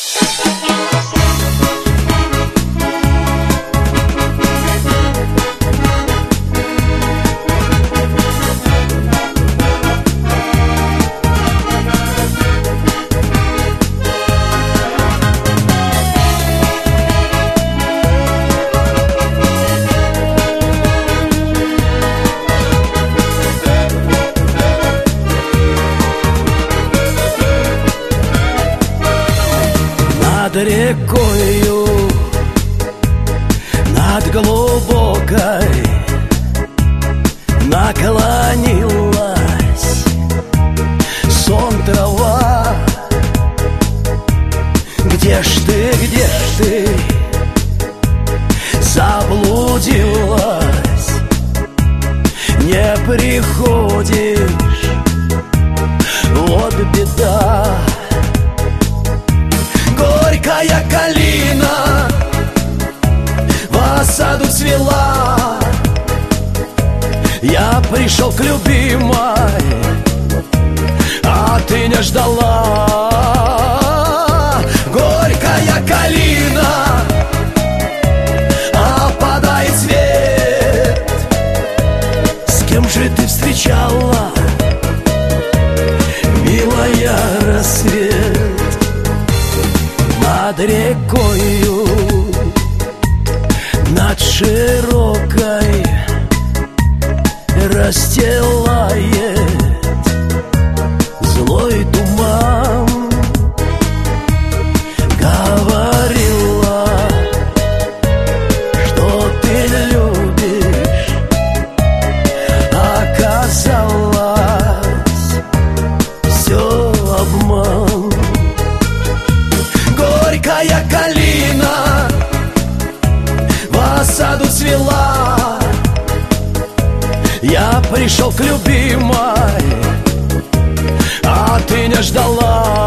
Над рекою, над глубокой наклонилась сон трава. Где ж ты заблудилась? Не приходишь, вот беда. Горькая калина в саду цвела. Я пришел к любимой, а ты не ждала. Горькая калина, опадает цвет. С кем же ты встречала, милая, рассвет? Над рекою, над широкой расстилает злой туман. Говорила, что ты любишь, оказалось все обман. Горькая калина в саду цвела. Я пришел к любимой, а ты не ждала.